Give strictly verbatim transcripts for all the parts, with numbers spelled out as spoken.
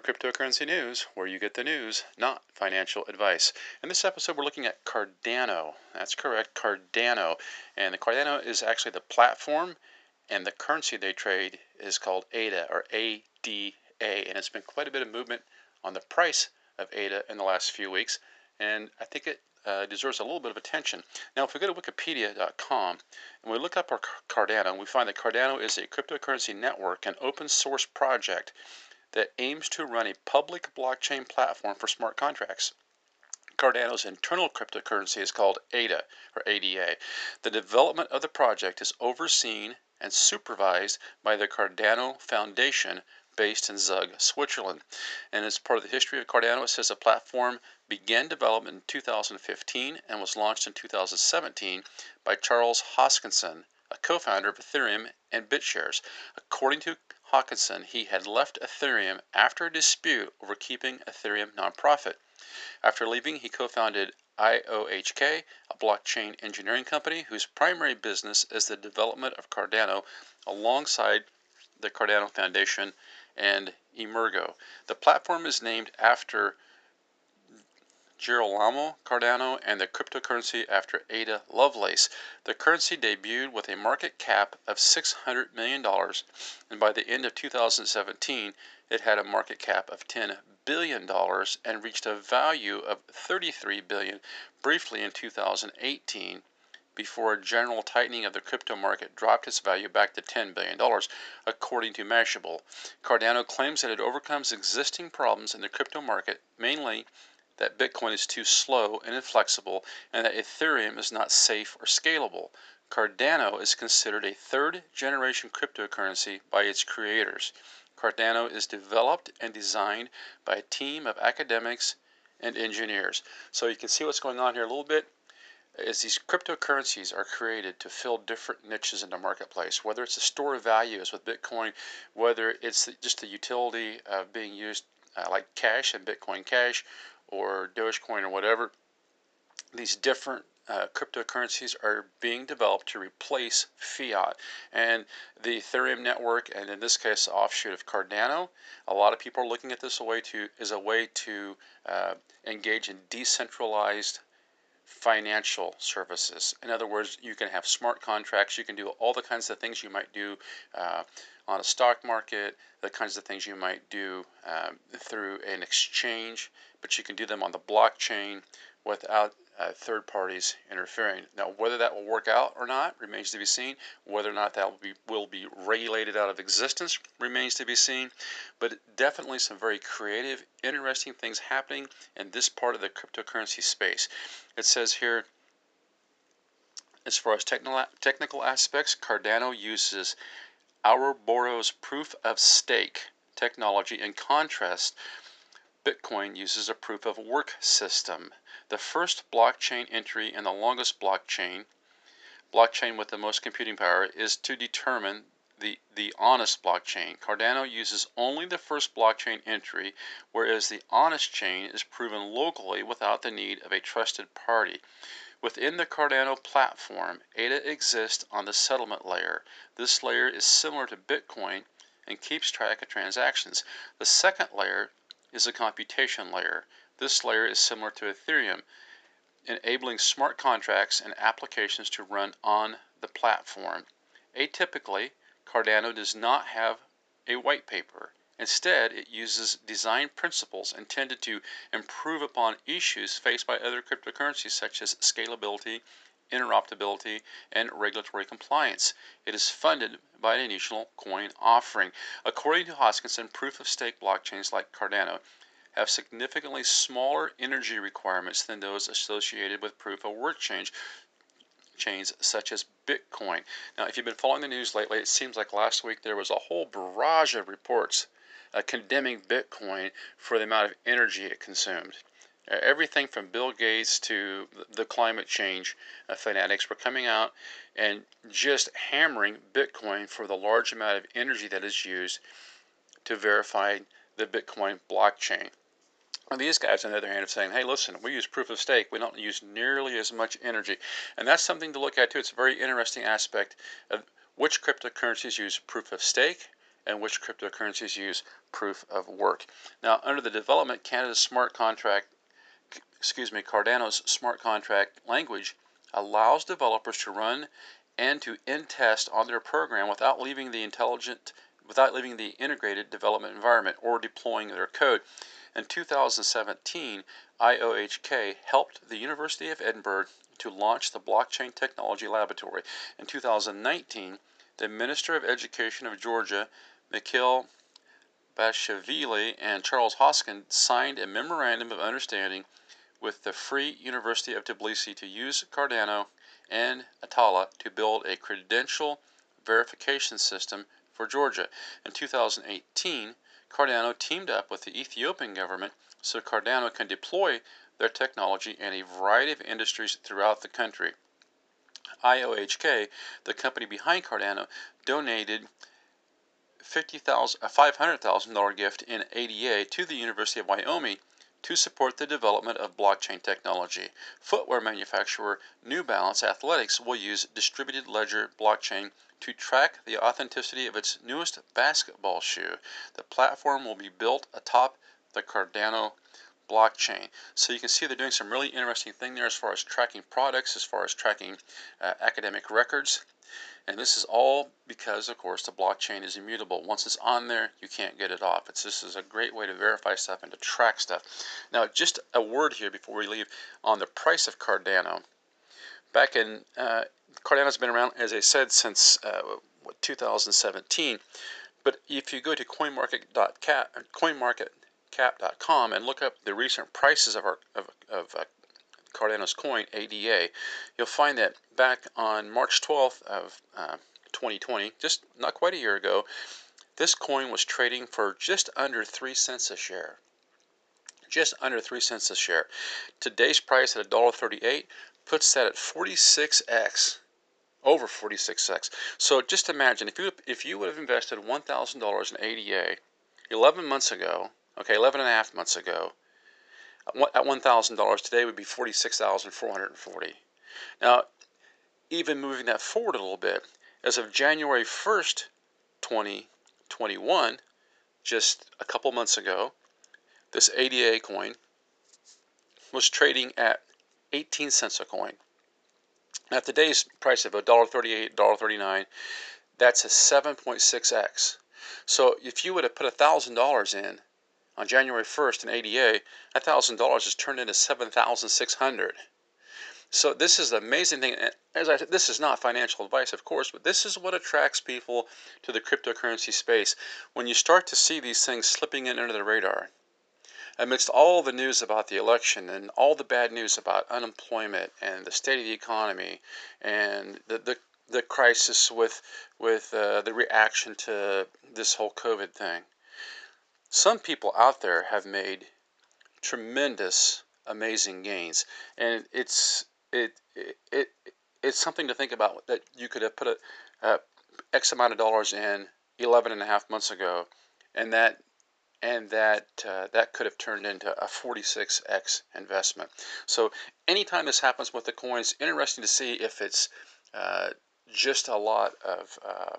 Cryptocurrency News, where you get the news, not financial advice. In this episode, we're looking at Cardano. That's correct, Cardano. And the Cardano is actually the platform, and the currency they trade is called A D A, or A D A. And it's been quite a bit of movement on the price of A D A in the last few weeks, and I think it uh, deserves a little bit of attention. Now, if we go to wikipedia dot com and we look up our Cardano, we find that Cardano is a cryptocurrency network, an open source project that aims to run a public blockchain platform for smart contracts. Cardano's internal cryptocurrency is called A D A, or A D A. The development of the project is overseen and supervised by the Cardano Foundation, based in Zug, Switzerland. And as part of the history of Cardano, it says the platform began development in two thousand fifteen and was launched in two thousand seventeen by Charles Hoskinson, a co-founder of Ethereum and BitShares. According to Hoskinson, he had left Ethereum after a dispute over keeping Ethereum nonprofit. After leaving, he co-founded I O H K, a blockchain engineering company whose primary business is the development of Cardano alongside the Cardano Foundation and Emergo. The platform is named after Girolamo Cardano and the cryptocurrency after Ada Lovelace. The currency debuted with a market cap of six hundred million dollars, and by the end of two thousand seventeen, it had a market cap of ten billion dollars and reached a value of thirty-three billion dollars briefly in two thousand eighteen, before a general tightening of the crypto market dropped its value back to ten billion dollars, according to Mashable. Cardano claims that it overcomes existing problems in the crypto market, mainly that Bitcoin is too slow and inflexible, and that Ethereum is not safe or scalable. Cardano is considered a third-generation cryptocurrency by its creators. Cardano is developed and designed by a team of academics and engineers. So you can see what's going on here a little bit. As these cryptocurrencies are created to fill different niches in the marketplace, whether it's a store of value as with Bitcoin, whether it's just the utility of being used uh, like cash and Bitcoin Cash, or Dogecoin or whatever, these different uh, cryptocurrencies are being developed to replace fiat. And the Ethereum network, and in this case, the offshoot of Cardano, a lot of people are looking at this a way to as a way to uh, engage in decentralized financial services. In other words, you can have smart contracts, you can do all the kinds of things you might do uh, on a stock market, the kinds of things you might do um, through an exchange, but you can do them on the blockchain without uh, third parties interfering. Now, whether that will work out or not remains to be seen. Whether or not that will be, will be regulated out of existence remains to be seen. But definitely some very creative, interesting things happening in this part of the cryptocurrency space. It says here, as far as technical technical aspects, Cardano uses Ouroboros proof of stake technology. In contrast, Bitcoin uses a proof of work system. The first blockchain entry and the longest blockchain, blockchain with the most computing power, is to determine the, the honest blockchain. Cardano uses only the first blockchain entry, whereas the honest chain is proven locally without the need of a trusted party. Within the Cardano platform, A D A exists on the settlement layer. This layer is similar to Bitcoin and keeps track of transactions. The second layer is a computation layer. This layer is similar to Ethereum, enabling smart contracts and applications to run on the platform. Atypically, Cardano does not have a white paper. Instead, it uses design principles intended to improve upon issues faced by other cryptocurrencies such as scalability, interoperability, and regulatory compliance. It is funded by an initial coin offering. According to Hoskinson, proof-of-stake blockchains like Cardano have significantly smaller energy requirements than those associated with proof-of-work change chains such as Bitcoin. Now, if you've been following the news lately, it seems like last week there was a whole barrage of reports uh, condemning Bitcoin for the amount of energy it consumed. Uh, everything from Bill Gates to the climate change uh, fanatics were coming out and just hammering Bitcoin for the large amount of energy that is used to verify the Bitcoin blockchain. And these guys, on the other hand, are saying, hey, listen, we use proof of stake. We don't use nearly as much energy. And that's something to look at, too. It's a very interesting aspect of which cryptocurrencies use proof of stake and which cryptocurrencies use proof of work. Now, under the Development Canada Smart Contract, excuse me, Cardano's smart contract language allows developers to run and to end test on their program without leaving the intelligent without leaving the integrated development environment or deploying their code. In two thousand seventeen, I O H K helped the University of Edinburgh to launch the Blockchain Technology Laboratory. In two thousand nineteen, the Minister of Education of Georgia, Mikhail Bashvili, and Charles Hoskin signed a memorandum of understanding with the Free University of Tbilisi to use Cardano and Atala to build a credential verification system for Georgia. In two thousand eighteen, Cardano teamed up with the Ethiopian government so Cardano can deploy their technology in a variety of industries throughout the country. I O H K, the company behind Cardano, donated a five hundred thousand dollars gift in A D A to the University of Wyoming to support the development of blockchain technology. Footwear manufacturer New Balance Athletics will use distributed ledger blockchain to track the authenticity of its newest basketball shoe. The platform will be built atop the Cardano blockchain. So you can see they're doing some really interesting thing there as far as tracking products, as far as tracking uh, academic records. And this is all because, of course, the blockchain is immutable. Once it's on there, you can't get it off. It's, this is a great way to verify stuff and to track stuff. Now, just a word here before we leave on the price of Cardano. Back in, uh, Cardano's been around, as I said, since uh, what, two thousand seventeen. But if you go to CoinMarket dot cap, CoinMarket cap dot com and look up the recent prices of, our, of, of uh, Cardano's coin, A D A, you'll find that back on March twelfth of uh, twenty twenty, just not quite a year ago, this coin was trading for just under three cents a share. Just under three cents a share. Today's price at one dollar thirty-eight puts that at forty-six x, over forty-six x. So just imagine, if you if you would have invested one thousand dollars in A D A eleven months ago, okay, eleven and a half months ago, at one thousand dollars today would be forty-six thousand four hundred forty dollars. Now, even moving that forward a little bit, as of January first, twenty twenty-one, just a couple months ago, this A D A coin was trading at eighteen cents a coin. At today's price of one dollar thirty-eight, one dollar thirty-nine, that's a seven point six x. So if you would have put one thousand dollars in on January first in A D A, one thousand dollars is turned into seven thousand six hundred dollars. So this is the amazing thing. As I said, this is not financial advice, of course, but this is what attracts people to the cryptocurrency space. When you start to see these things slipping in under the radar, amidst all the news about the election and all the bad news about unemployment and the state of the economy and the the, the crisis with with uh, the reaction to this whole COVID thing, some people out there have made tremendous, amazing gains, and it's it it, it it's something to think about, that you could have put a, a X amount of dollars in eleven and a half months ago, and that and that uh, that could have turned into a forty-six x investment. So anytime this happens with the coins, interesting to see if it's uh, just a lot of uh,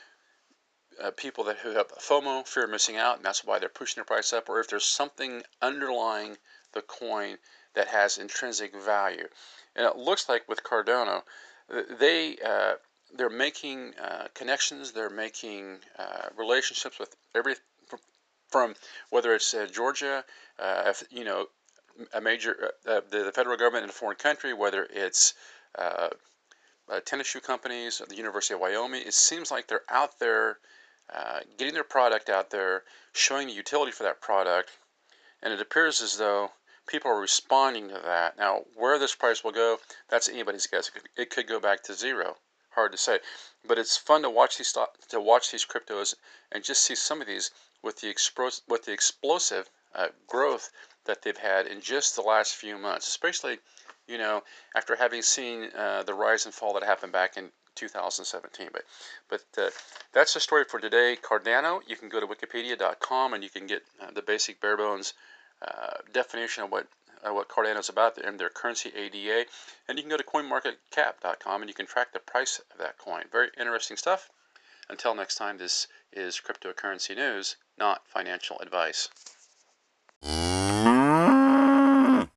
Uh, people that who have FOMO, fear of missing out, and that's why they're pushing the price up, or if there's something underlying the coin that has intrinsic value. And it looks like with Cardano, they uh, they're making uh, connections, they're making uh, relationships with every from whether it's uh, Georgia, uh, if, you know, a major uh, the, the federal government in a foreign country, whether it's uh, uh, tennis shoe companies, the University of Wyoming. It seems like they're out there uh, getting their product out there, showing the utility for that product, and it appears as though people are responding to that. Now, where this price will go, that's anybody's guess. It could, it could go back to zero. Hard to say, but it's fun to watch these to watch these cryptos and just see some of these with the expros with the explosive uh, growth that they've had in just the last few months, especially, you know, after having seen uh, the rise and fall that happened back in two thousand seventeen. But but uh, that's the story for today. Cardano. You can go to wikipedia dot com and you can get uh, the basic bare bones uh, definition of what uh, what Cardano is about and their currency A D A. And you can go to coin market cap dot com and you can track the price of that coin. Very interesting stuff. Until next time, this is cryptocurrency news, not financial advice.